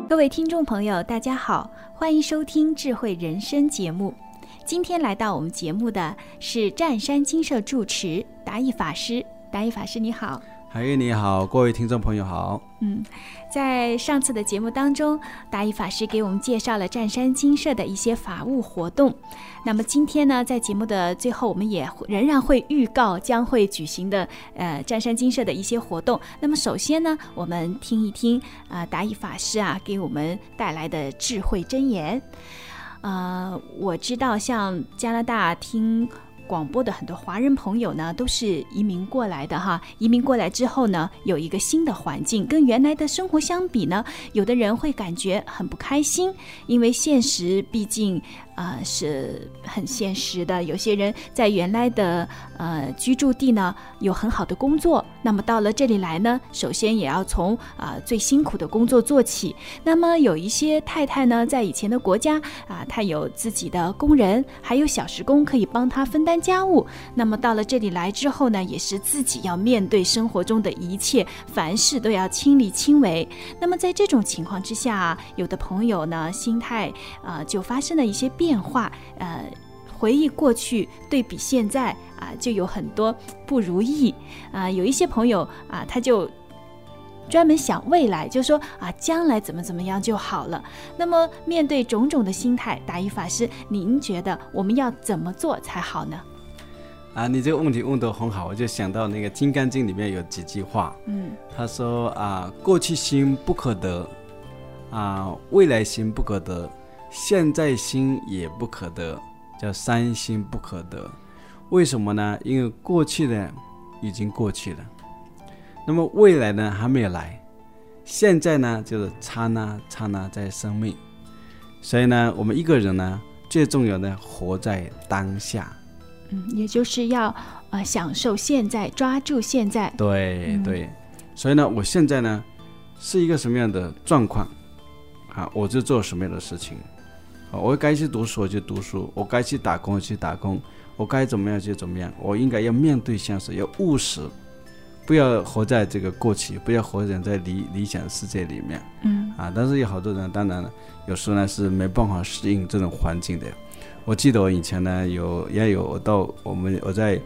各位听众朋友大家好，欢迎收听智慧人生节目。今天来到我们节目的是湛山精舍住持达义法师。达义法师你好。 海月你好，各位听众朋友好。 在上次的节目当中，达义法师给我们介绍了湛山精舍的一些法务活动。那么今天呢，在节目的最后，我们也仍然会预告将会举行的湛山精舍的一些活动。那么首先呢，我们听一听达义法师给我们带来的智慧箴言。我知道像加拿大听广播的很多华人朋友呢，都是移民过来的哈。移民过来之后呢，有一个新的环境，跟原来的生活相比呢，有的人会感觉很不开心，因为现实毕竟是很现实的。有些人在原来的居住地呢有很好的工作，那么到了这里来呢，首先也要从最辛苦的工作做起。那么有一些太太呢，在以前的国家她有自己的工人，还有小时工可以帮她分担家务。那么到了这里来之后呢，也是自己要面对生活中的一切，凡事都要亲力亲为。那么在这种情况之下有的朋友呢，心态就发生了一些变化。回忆过去，对比现在就有很多不如意。有一些朋友他就专门想未来，就说将来怎么样就好了。那么面对种种的心态，达义法师，您觉得我们要怎么做才好呢？ 你这个问题问得很好，我就想到那个《金刚经》里面有几句话。他说过去心不可得，未来心不可得，现在心也不可得，叫三心不可得。为什么呢？因为过去的已经过去了，那么未来呢还没有来，现在呢就是刹那刹那在生命。所以呢，我们一个人呢，最重要的活在当下。 也就是要享受现在，抓住现在。 对对。所以呢，我现在呢是一个什么样的状况我就做什么样的事情。我该去读书我就读书，我该去打工我去打工，我该怎么样就怎么样。我应该要面对现实，要务实，不要活在这个过去，不要活在理想世界里面。但是有好多人，当然了，有时候呢是没办法适应这种环境的。我记得我以前呢我在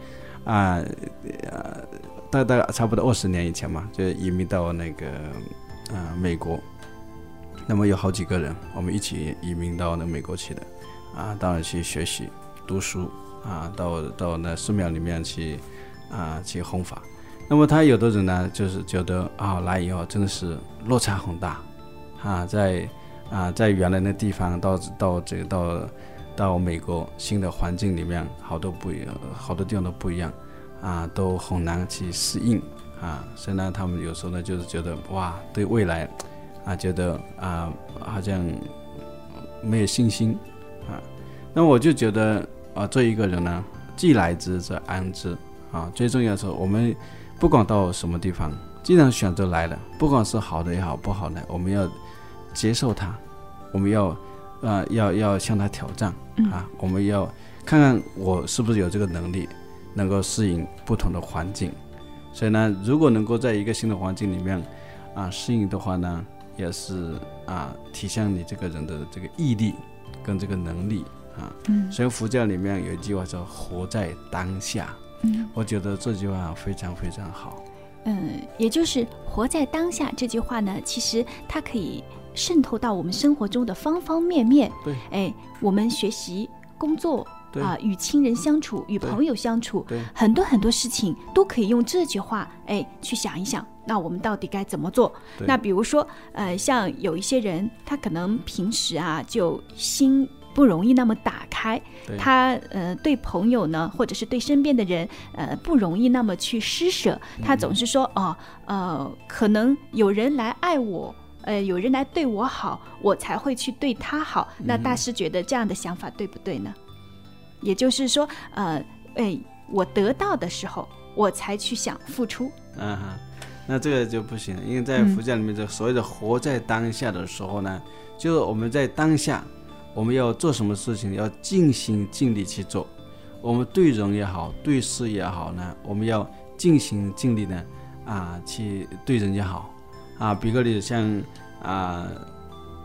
大概差不多20年以前嘛，就移民到那个美国。那么有好几个人，我们一起移民到那美国去的当然去学习读书到那寺庙里面去弘法。那么他有的人呢，就是觉得来以后真的是落差很大在原来的地方到美国新的环境里面，好多地方都不一样都很难去适应所以呢，他们有时候呢就是觉得对未来觉得好像没有信心那么我就觉得做一个人呢，既来之则安之最重要的是我们不管到什么地方，既然选择来了，不管是好的也好不好的，我们要接受它，我们要向它挑战我们要看看我是不是有这个能力能够适应不同的环境。所以呢，如果能够在一个新的环境里面适应的话呢，也是体现你这个人的这个毅力跟这个能力所以佛教里面有一句话叫活在当下我觉得这句话非常非常好。 也就是活在当下这句话呢，其实它可以渗透到我们生活中的方方面面。 对， 我们学习工作与亲人相处，与朋友相处，很多很多事情都可以用这句话去想一想，那我们到底该怎么做。那比如说像有一些人，他可能平时就心不容易那么打开，他对朋友呢，或者是对身边的人不容易那么去施舍，他总是说可能有人来爱我，有人来对我好，我才会去对他好。那大师觉得这样的想法对不对呢？也就是说我得到的时候我才去想付出那这个就不行了。因为在佛教里面这所谓的活在当下的时候呢，就是我们在当下我们要做什么事情要尽心尽力去做，我们对人也好对事也好呢，我们要尽心尽力呢去对人家好比个例子，像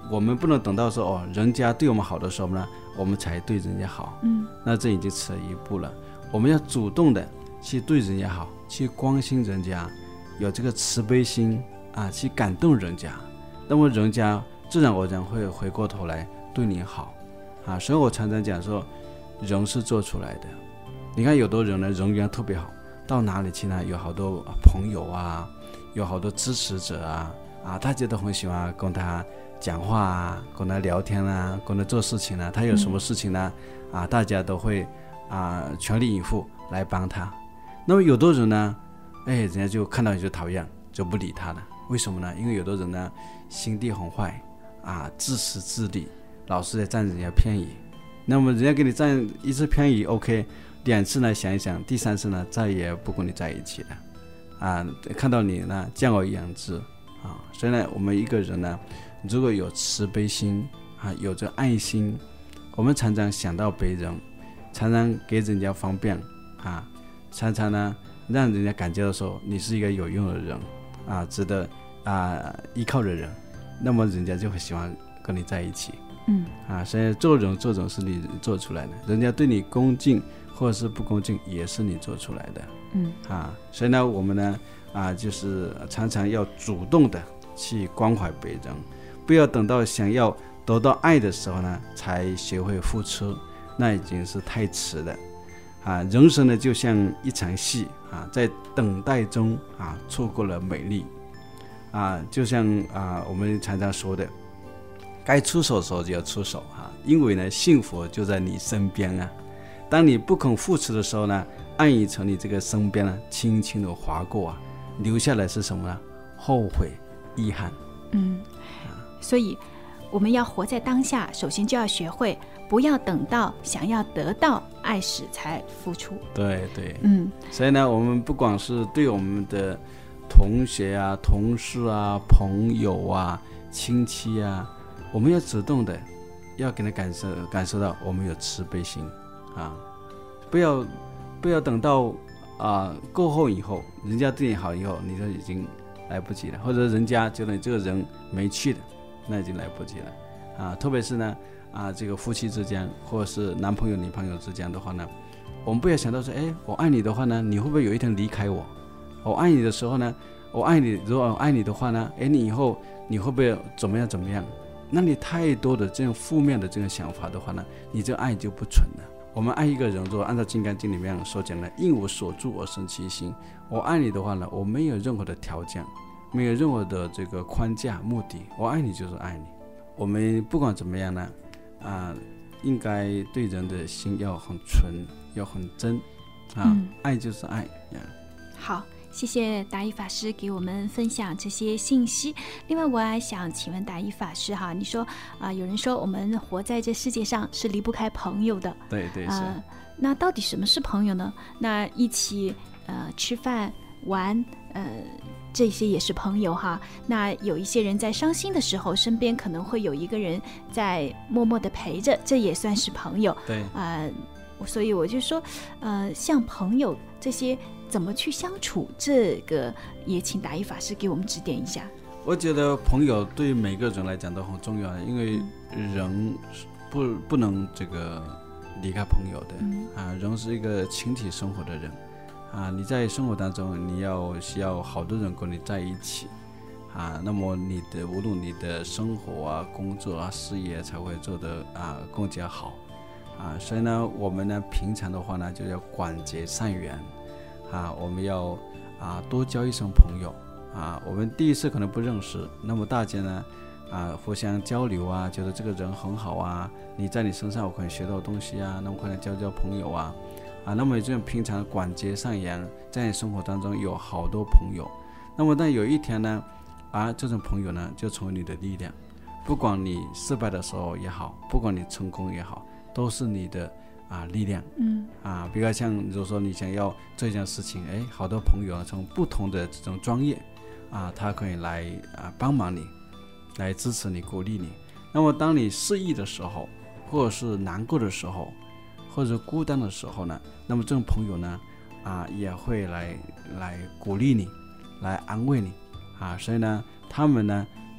我们不能等到说人家对我们好的时候呢，我们才对人家好，那这已经迟了一步了。我们要主动的去对人家好，去关心人家，有这个慈悲心啊，去感动人家，那么人家自然而然会回过头来对你好啊。所以我常常讲说，人是做出来的。你看有的人呢，人缘特别好，到哪里去呢，有好多朋友啊，有好多支持者啊，大家都很喜欢跟他讲话啊，跟他聊天啊，跟他做事情啊，他有什么事情呢，大家都会全力以赴来帮他。那么有的人呢，人家就看到你就讨厌，就不理他了。为什么呢？因为有的人呢，心地很坏自私自利，老是在占人家便宜。那么人家给你占一次便宜 OK， 2次呢想一想，第3次呢再也不跟你在一起了看到你呢降而养之所以呢，我们一个人呢，如果有慈悲心有着爱心，我们常常想到别人，常常给人家方便常常呢让人家感觉到说你是一个有用的人值得依靠的人，那么人家就会喜欢跟你在一起。所以做人是你做出来的，人家对你恭敬或者是不恭敬也是你做出来的。所以呢，我们呢就是常常要主动的去关怀别人，不要等到想要得到爱的时候呢才学会付出，那已经是太迟了。人生呢就像一场戏在等待中错过了美丽就像我们常常说的，该出手的时候就要出手因为呢幸福就在你身边当你不肯付出的时候呢，爱意从你这个身边呢轻轻的划过留下来是什么呢？后悔遗憾。 所以我们要活在当下，首先就要学会不要等到想要得到爱时才付出。 对，所以呢，我们不管是对我们的同学同事朋友亲戚我们要主动的要给他感受到我们有慈悲心不要等到过后以后，人家对你好以后，你就已经来不及了，或者人家觉得你这个人没趣的，那已经来不及了特别是呢这个夫妻之间，或者是男朋友女朋友之间的话呢，我们不要想到说我爱你的话呢，你会不会有一天离开我？我爱你的时候呢，如果我爱你的话呢，你以后你会不会怎么样？那你太多的这种负面的这种想法的话呢，你这爱就不纯了。我们爱一个人，如果按照《金刚经》里面所讲的，应我所住而生其心。我爱你的话呢，我没有任何的条件，没有任何的这个框架目的，我爱你就是爱你。我们不管怎么样呢应该对人的心要很纯，要很真爱就是爱好，谢谢达一法师给我们分享这些信息。另外我还想请问达一法师你说有人说我们活在这世界上是离不开朋友的。 对是那到底什么是朋友呢？那一起吃饭玩这些也是朋友那有一些人在伤心的时候，身边可能会有一个人在默默的陪着，这也算是朋友。 对所以我就说像朋友这些怎么去相处，这个也请达一法师给我们指点一下。 我觉得朋友对每个人来讲都很重要，因为人不能这个离开朋友的人是一个群体生活的人你在生活当中你需要好多人跟你在一起那么无论你的生活工作事业才会做得更加好所以呢，我们呢平常的话呢就要广结善缘我们要多交一些朋友我们第一次可能不认识，那么大家呢互相交流觉得这个人很好你在你身上我可以学到东西那么可能交朋友那么这种平常广结善缘，在你生活当中有好多朋友，那么但有一天呢这种朋友呢就成为你的力量，不管你失败的时候也好，不管你成功也好，都是你的力量比如像如果说你想要做一件事情好多朋友从不同的这种专业他可以来帮忙你，来支持你，鼓励你。那么当你失意的时候，或者是难过的时候，或者孤单的时候呢，那么这种朋友呢也会来鼓励你，来安慰你所以呢他们呢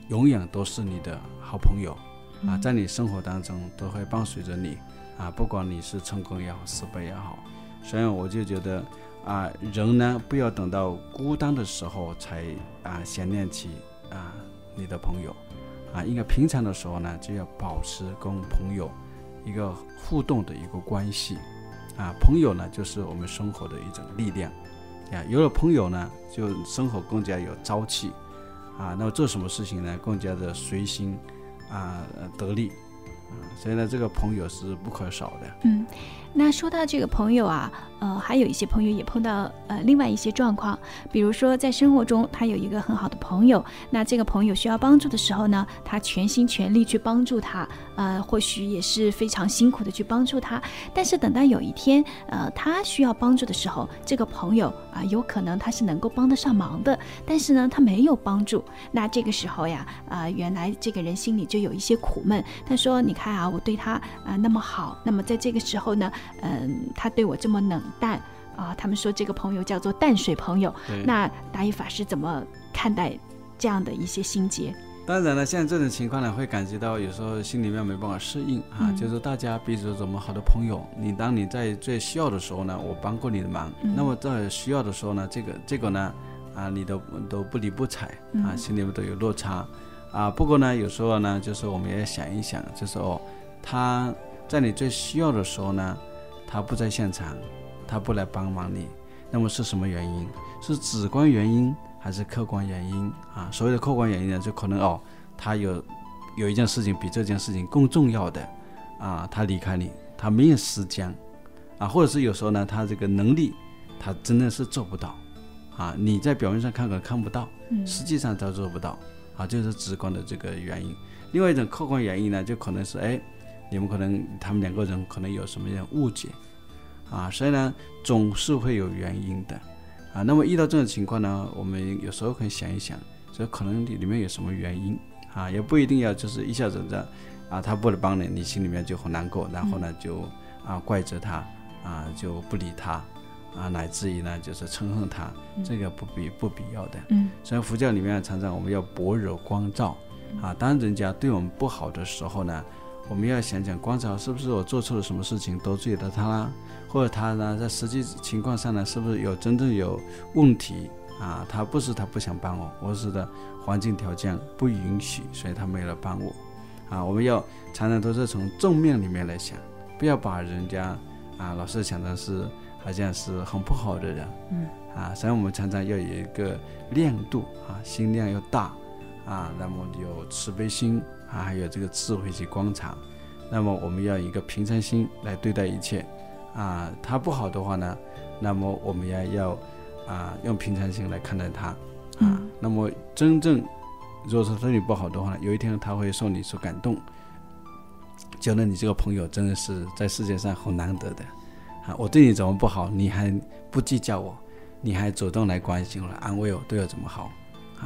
永远都是你的好朋友啊，在你生活当中都会伴随着你啊，不管你是成功也好，失败也好。所以我就觉得啊，人呢不要等到孤单的时候才想念起你的朋友啊，应该平常的时候呢就要保持跟朋友一个互动的一个关系啊，朋友呢就是我们生活的一种力量啊，有了朋友呢，就生活更加有朝气啊，那么做什么事情呢更加的随心得力所以呢这个朋友是不可少的。 那说到这个朋友还有一些朋友也碰到另外一些状况，比如说在生活中他有一个很好的朋友，那这个朋友需要帮助的时候呢，他全心全力去帮助他，或许也是非常辛苦的去帮助他，但是等到有一天他需要帮助的时候，这个朋友有可能他是能够帮得上忙的，但是呢他没有帮助，那这个时候呀原来这个人心里就有一些苦闷，他说你看我对他那么好，那么在这个时候呢他对我这么冷淡他们说这个朋友叫做淡水朋友，那达一法师怎么看待这样的一些心结？ 当然了，像这种情况呢，会感觉到有时候心里面没办法适应就是大家彼此这么好的朋友，当你在最需要的时候呢，我帮过你的忙，那么在需要的时候呢，这个呢你都不理不睬心里面都有落差不过呢，有时候呢，就是我们也想一想，就是他在你最需要的时候呢，他不在现场，他不来帮忙你，那么是什么原因？是主观原因还是客观原因所谓的客观原因呢，就可能他有一件事情比这件事情更重要的他离开你，他没有时间或者是有时候呢，他这个能力他真的是做不到你在表面上看可能看不到实际上他做不到就是直观的这个原因。另外一种客观原因呢，就可能是你们可能他们两个人可能有什么样误解所以呢总是会有原因的那么遇到这种情况呢，我们有时候可以想一想，这可能里面有什么原因也不一定要就是一下子他不能帮你，你心里面就很难过，然后呢就怪责他就不理他乃至于呢就是憎恨他，这个不必要的所以佛教里面常常我们要般若光照当人家对我们不好的时候呢，我们要想想观察是不是我做错了什么事情得罪了他啦，或者他呢在实际情况上呢是不是真正有问题他不是他不想帮我，而是的环境条件不允许，所以他没有来帮我我们要常常都是从正面里面来想，不要把人家老是想的是好像是很不好的人所以我们常常要有一个亮度心量要大那么有慈悲心还有这个智慧去观察，那么我们要一个平常心来对待一切他不好的话呢，那么我们要用平常心来看待他那么真正如果说对你不好的话呢，有一天他会受你所感动，觉得你这个朋友真的是在世界上很难得的我对你怎么不好，你还不计较我，你还主动来关心我，来安慰我，对我怎么好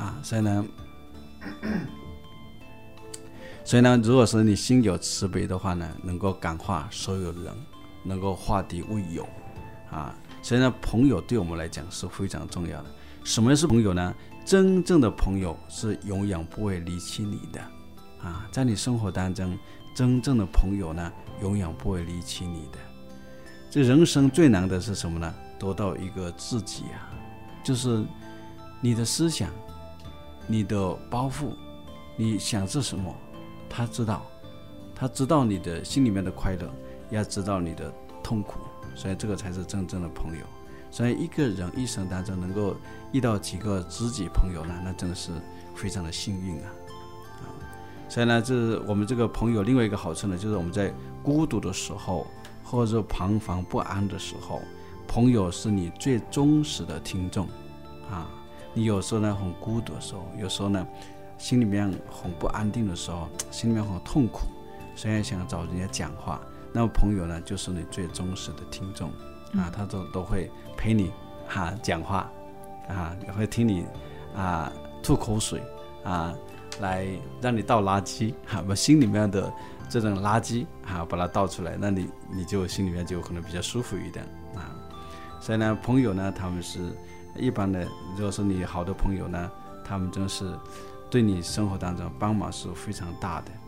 所以呢如果说你心有慈悲的话呢，能够感化所有人，能够化敌为友所以呢朋友对我们来讲是非常重要的。什么是朋友呢？真正的朋友是永远不会离弃你的在你生活当中，真正的朋友呢永远不会离弃你的。这人生最难的是什么呢？得到一个自己就是你的思想，你的包袱，你想是什么，他知道你的心里面的快乐，也知道你的痛苦，所以这个才是真正的朋友。所以一个人一生当中能够遇到几个知己朋友呢，那真的是非常的幸运所以呢这我们这个朋友另外一个好处呢，就是我们在孤独的时候或者彷徨不安的时候，朋友是你最忠实的听众你有时候呢很孤独的时候，有时候呢心里面很不安定的时候，心里面很痛苦，所以想找人家讲话，那么朋友呢就是你最忠实的听众他都会陪你讲话也会听你吐口水来让你倒垃圾把心里面的这种垃圾把它倒出来，那你就心里面就可能比较舒服一点所以呢朋友呢他们是一般的，如果是你好的朋友呢，他们真是对你生活当中帮忙是非常大的。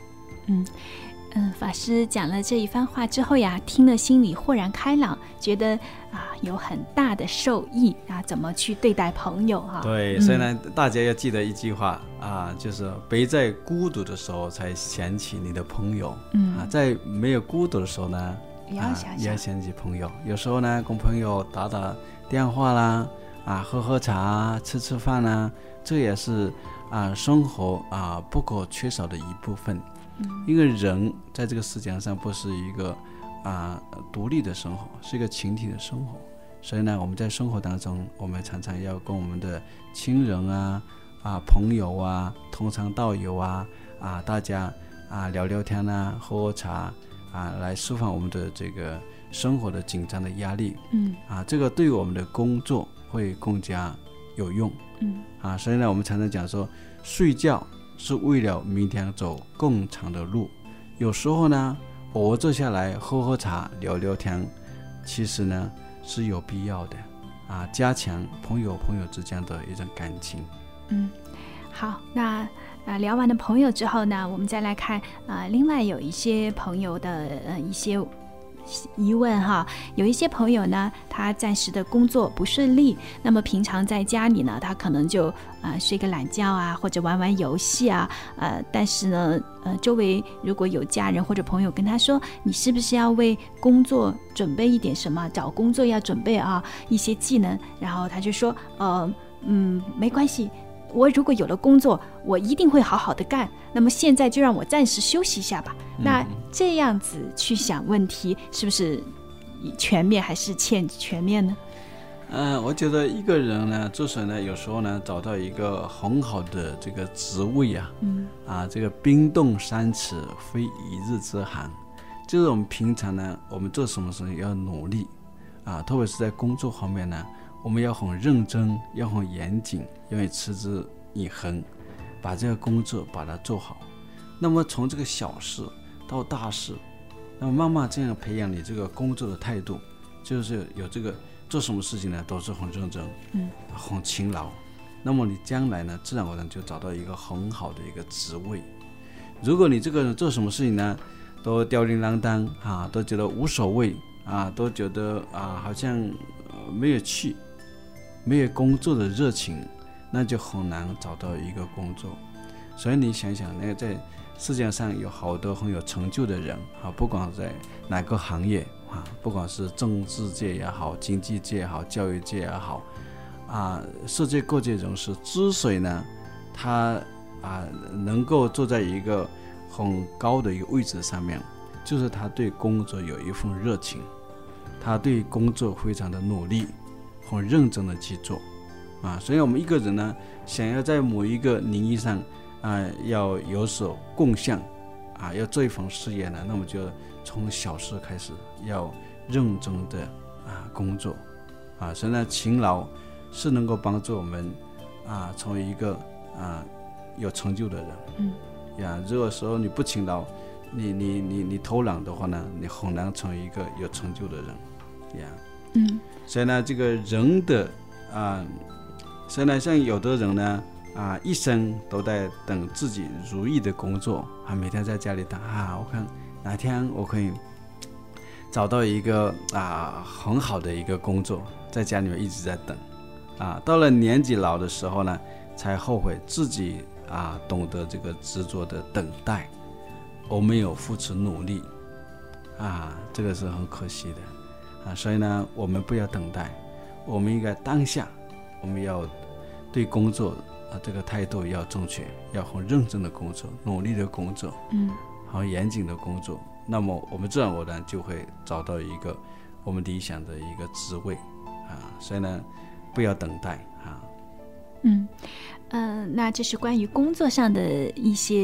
法师讲了这一番话之后呀，听了心里豁然开朗，觉得有很大的受益怎么去对待朋友对，所以呢，大家要记得一句话就是别在孤独的时候才想起你的朋友，在没有孤独的时候呢，也要想起朋友。有时候呢，跟朋友打打电话啦，喝茶吃饭啦，这也是生活不可缺少的一部分。一个人在这个世界上不是一个独立的生活，是一个群体的生活。所以呢，我们在生活当中，我们常常要跟我们的亲人朋友同窗道友大家聊聊天喝茶来释放我们的这个生活的紧张的压力。这个对我们的工作会更加有用。所以呢，我们常常讲说，睡觉是为了明天走更长的路。有时候呢，偶尔坐下来喝茶聊聊天，其实呢是有必要的加强朋友之间的一种感情。 好，那聊完了朋友之后呢，我们再来看另外有一些朋友的一些疑问有一些朋友呢，他暂时的工作不顺利，那么平常在家里呢，他可能就睡个懒觉或者玩玩游戏但是呢周围如果有家人或者朋友跟他说，你是不是要为工作准备一点什么，找工作要准备一些技能，然后他就说没关系，我如果有了工作，我一定会好好的干，那么现在就让我暂时休息一下吧。那这样子去想问题，是不是全面还是欠全面呢？ 我觉得一个人呢，之所以呢，有时候呢，找到一个很好的这个职位这个冰冻三尺非一日之寒，就是我们平常呢，我们做什么事情要努力特别是在工作方面呢，我们要很认真，要很严谨，要持之以恒，把这个工作把它做好。那么从这个小事到大事，那么慢慢这样培养你这个工作的态度，就是有这个做什么事情呢都是很认真很勤劳，那么你将来呢自然而然就找到一个很好的一个职位。如果你这个人做什么事情呢都吊儿郎当都觉得无所谓都觉得好像没有趣，没有工作的热情，那就很难找到一个工作。所以你想想，那个在世界上有好多很有成就的人不管在哪个行业不管是政治界也好，经济界也好，教育界也好世界各界人士之所以呢他能够坐在一个很高的一个位置上面，就是他对工作有一份热情，他对工作非常的努力，很认真的去做所以我们一个人呢，想要在某一个领域上要有所贡献要做一份事业呢，那么就从小事开始，要认真的工作所以呢，勤劳是能够帮助我们成为一个有成就的人如果说你不勤劳，你偷懒的话呢，你很难成为一个有成就的人所以呢，这个人的所以呢，像有的人呢一生都在等自己如意的工作每天在家里等我看哪天我可以找到一个很好的一个工作，在家里面一直在等到了年纪老的时候呢，才后悔自己懂得这个执着的等待，我没有付出努力这个是很可惜的所以呢，我们不要等待，我们应该当下，我们要对工作这个态度要正确，要很认真的工作，努力的工作很严谨的工作，那么我们自然而然就会找到一个我们理想的一个职位所以呢，不要等待那这是关于工作上的一些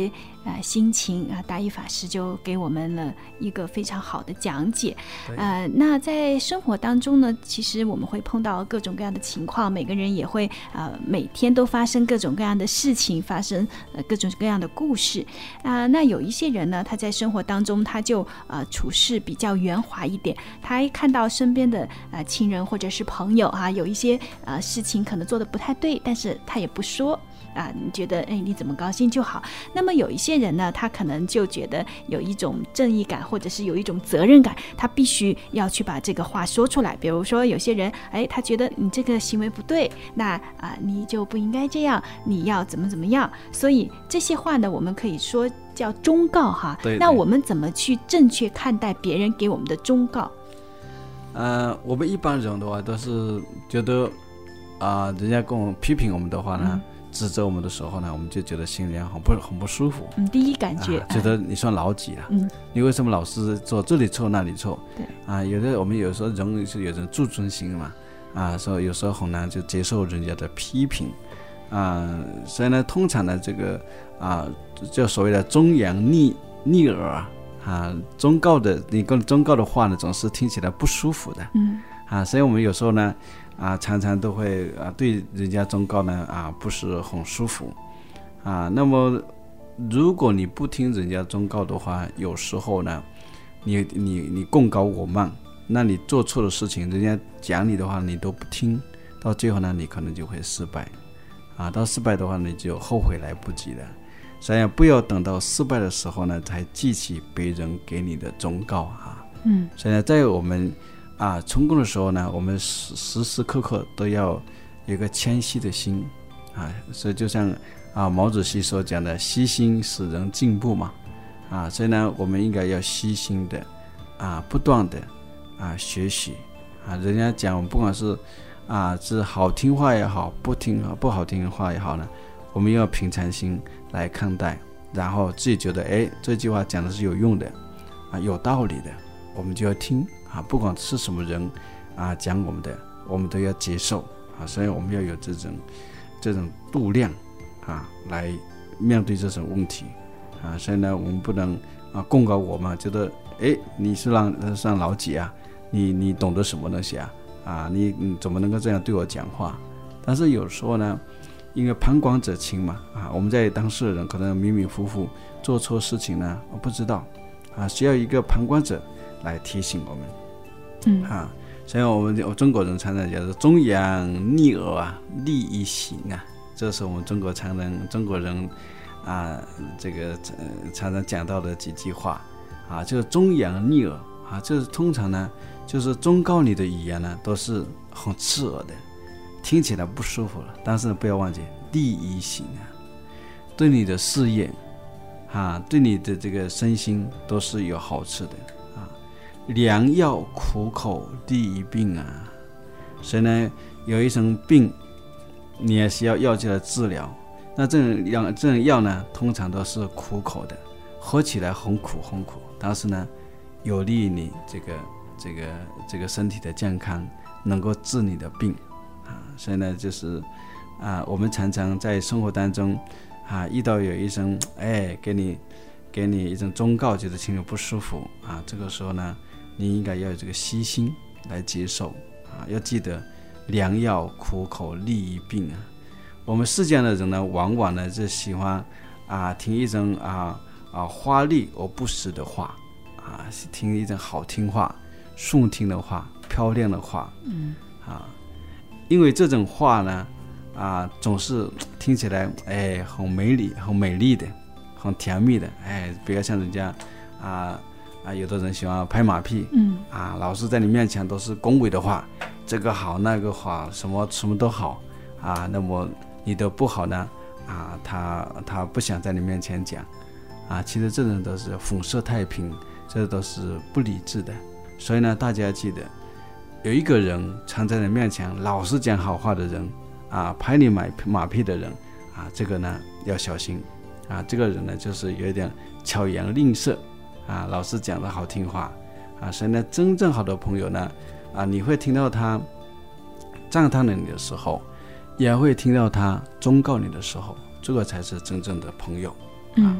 心情达一法师就给我们了一个非常好的讲解。那在生活当中呢，其实我们会碰到各种各样的情况，每个人也会每天都发生各种各样的事情，发生各种各样的故事那有一些人呢，他在生活当中他就处事比较圆滑一点，他一看到身边的亲人或者是朋友有一些事情可能做得不太对，但是他也不说你觉得你怎么高兴就好。那么有一些人呢，他可能就觉得有一种正义感，或者是有一种责任感，他必须要去把这个话说出来。比如说有些人他觉得你这个行为不对，那你就不应该这样，你要怎么怎么样。所以这些话呢，我们可以说叫忠告哈。 对。 那我们怎么去正确看待别人给我们的忠告？ 我们一般人的话都是觉得人家跟我们批评我们的话呢，指责我们的时候呢，我们就觉得心里很不舒服。 第一感觉觉得你算老几了？你为什么老是做这里错那里错？对我们有时候人是有种自尊心嘛，所以有时候很难就接受人家的批评所以呢，通常呢这个就所谓的忠言逆耳忠告的话呢，总是听起来不舒服的所以我们有时候呢常常都会对人家忠告呢不是很舒服那么如果你不听人家忠告的话，有时候呢你贡高我慢，那你做错的事情，人家讲你的话你都不听，到最后呢你可能就会失败到失败的话你就后悔来不及了。所以不要等到失败的时候呢才记起别人给你的忠告所以呢，在我们成功的时候呢，我们时时刻刻都要有一个谦虚的心所以就像毛主席所讲的，虚心使人进步嘛所以呢，我们应该要虚心的不断的学习人家讲不管是是好听话也好，不好听话也好呢，我们要平常心来看待，然后自己觉得这句话讲的是有用的有道理的，我们就要听不管是什么人讲我们的，我们都要接受所以我们要有这种度量来面对这种问题所以呢，我们不能贡高我嘛，觉得你是算老几你懂得什么东西你怎么能够这样对我讲话？但是有时候呢，因为旁观者清嘛我们在当事人可能迷迷糊糊做错事情呢不知道需要一个旁观者来提醒我们所以我们中国人常常讲的忠言逆耳利于行这是我们中国人这个常常讲到的几句话就是忠言逆耳就是通常呢，就是忠告你的语言呢都是很刺耳的，听起来不舒服了，但是不要忘记利于行对你的事业对你的这个身心都是有好处的良药苦口利于病所以呢，有一种病你也需要药剂来治疗，那这种药呢通常都是苦口的，喝起来很苦，但是呢有利于你这个身体的健康，能够治你的病所以呢就是我们常常在生活当中遇到有一种给你一种忠告，觉得心里不舒服这个时候呢，你应该要有这个虚心来接受要记得良药苦口利于病我们世间的人呢，往往呢就喜欢听一种花丽而不实的话听一种好听话、顺听的话、漂亮的话因为这种话呢总是听起来很美丽的，很甜蜜的不要像人家有的人喜欢拍马屁老是在你面前都是恭维的话，这个好那个好，什么都好那么你的不好呢他不想在你面前讲其实这种都是粉饰太平，这都是不理智的。所以呢，大家记得有一个人常在你面前老是讲好话的人拍你马屁的人这个呢要小心这个人呢就是有点巧言令色老是讲的好听话所以呢，真正好的朋友呢你会听到他赞叹你的时候，也会听到他忠告你的时候，这个才是真正的朋友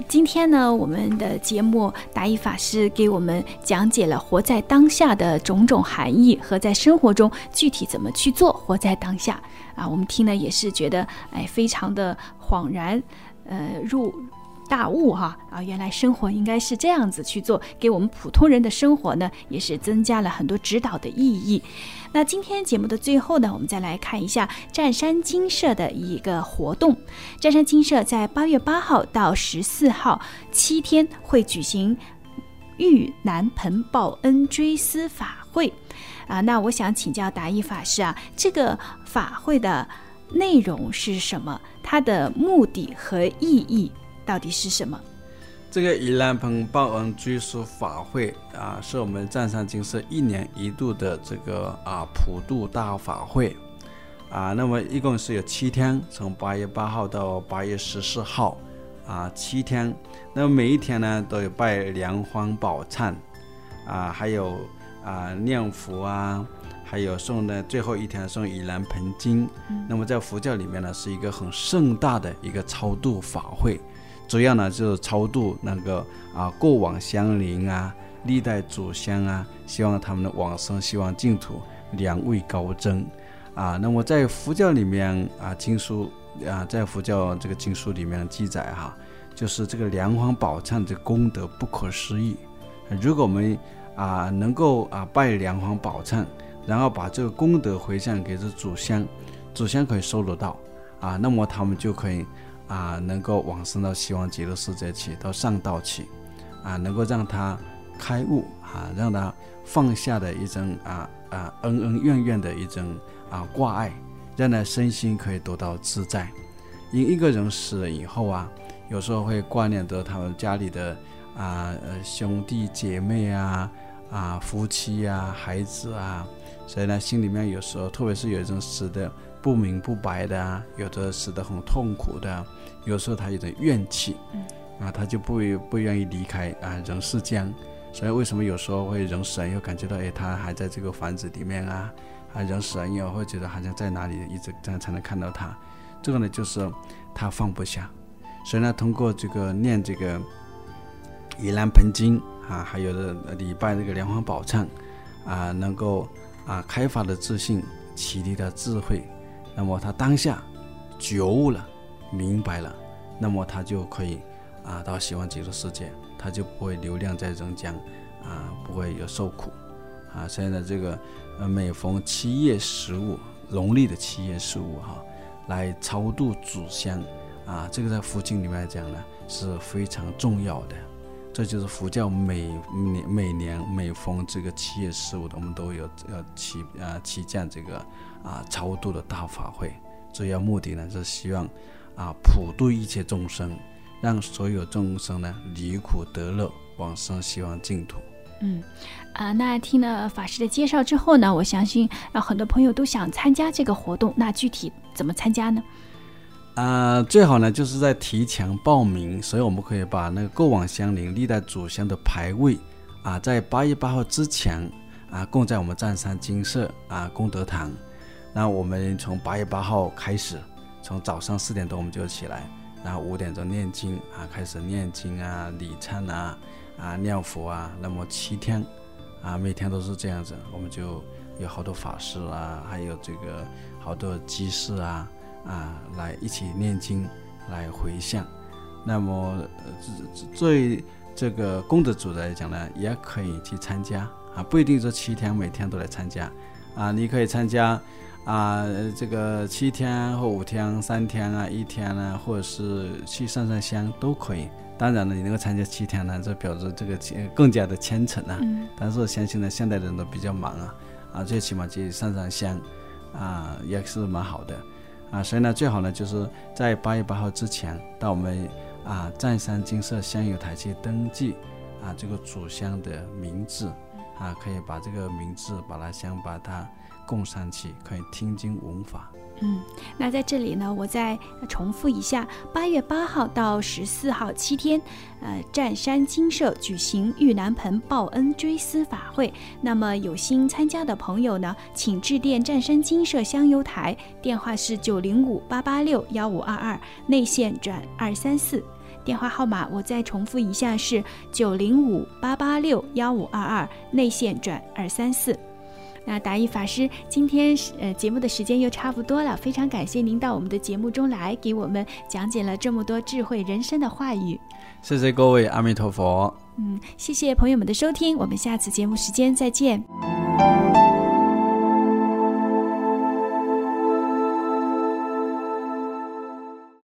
今天呢，我们的节目达一法师给我们讲解了活在当下的种种含义和在生活中具体怎么去做活在当下啊。我们听了也是觉得非常的恍然入大悟哈原来生活应该是这样子去做，给我们普通人的生活呢也是增加了很多指导的意义。那今天节目的最后呢，我们再来看一下湛山精舍的一个活动。湛山精舍在8月8号到14号7天会举行遇难盆报恩追思法会那我想请教达一法师这个法会的内容是什么？它的目的和意义到底是什么？ 这个遇难盆报恩追思法会是我们湛山精舍1年1度的这个普渡大法会那么一共是有7天，从8月8号到8月14号7天。那么每一天呢都有拜梁皇宝忏还有念佛还有送的最后一天送盂兰盆经那么在佛教里面呢是一个很盛大的一个超度法会，主要呢就是超度那个过往乡邻历代祖先希望他们的往生希望净土两位高僧那么在佛教里面经书在佛教这个经书里面记载就是这个梁皇宝忏的功德不可思议。如果我们能够拜梁皇宝忏，然后把这个功德回向给这祖先，祖先可以收得到那么他们就可以能够往生到西方极乐世界去，到上道去能够让他开悟让他放下的一种恩恩怨怨的一种挂碍，让他身心可以得到自在。因一个人死了以后有时候会挂念着他们家里的兄弟姐妹夫妻孩子所以呢心里面有时候特别是有一种死的不明不白的有的死得很痛苦的，有时候他有点怨气他就不愿意离开人世间。所以为什么有时候会人死人又感觉到他还在这个房子里面人死人以后会觉得好像在哪里一直这样才能看到他，这个呢就是他放不下。所以呢通过这个念这个盂兰盆经还有的礼拜这个梁皇宝忏能够开发的自信，启迪的智慧，那么他当下觉悟了明白了，那么他就可以到西方极乐世界，他就不会流浪在人间不会有受苦所以呢这个每逢7月15农历的7月15来超度祖先这个在佛经里面来讲呢是非常重要的。这就是佛教每年每逢这个7月15的我们都有起建这个超度的大法会，主要目的呢是希望普度一切众生，让所有众生呢离苦得乐，往生西方净土。 那听了法师的介绍之后呢，我相信很多朋友都想参加这个活动，那具体怎么参加呢？ 最好呢就是在提前报名，所以我们可以把那个过往乡邻历代祖先的牌位在8月8号之前供在我们湛山精舍功德堂。那我们从8月8号开始，从早上4点多我们就起来，然后5点钟念经开始念经礼忏念佛那么7天每天都是这样子，我们就有好多法师还有这个好多居士来一起念经来回向。那么对这个功德主来讲呢，也可以去参加不一定说7天每天都来参加你可以参加这个7天或5天3天1天或者是去上香都可以。当然了，你能够参加7天呢，这表示这个更加的虔诚但是我相信呢现代人都比较忙最起码去上香也是蛮好的所以呢最好呢就是在8月8号之前到我们湛山精舍香油台去登记这个祖先的名字可以把这个名字把它供上去，可以听经闻法。 那在这里呢我再重复一下，8月8号到14号7天湛山精舍举行遇难盆报恩追思法会。那么有心参加的朋友呢，请致电湛山精舍香油台，电话是905-886-1522，内线转234。 电话号码我再重复一下是905-886-1522，内线转234。那达义法师，今天节目的时间又差不多了，非常感谢您到我们的节目中来，给我们讲解了这么多智慧人生的话语。 谢谢各位，阿弥陀佛。 谢谢朋友们的收听，我们下次节目时间再见。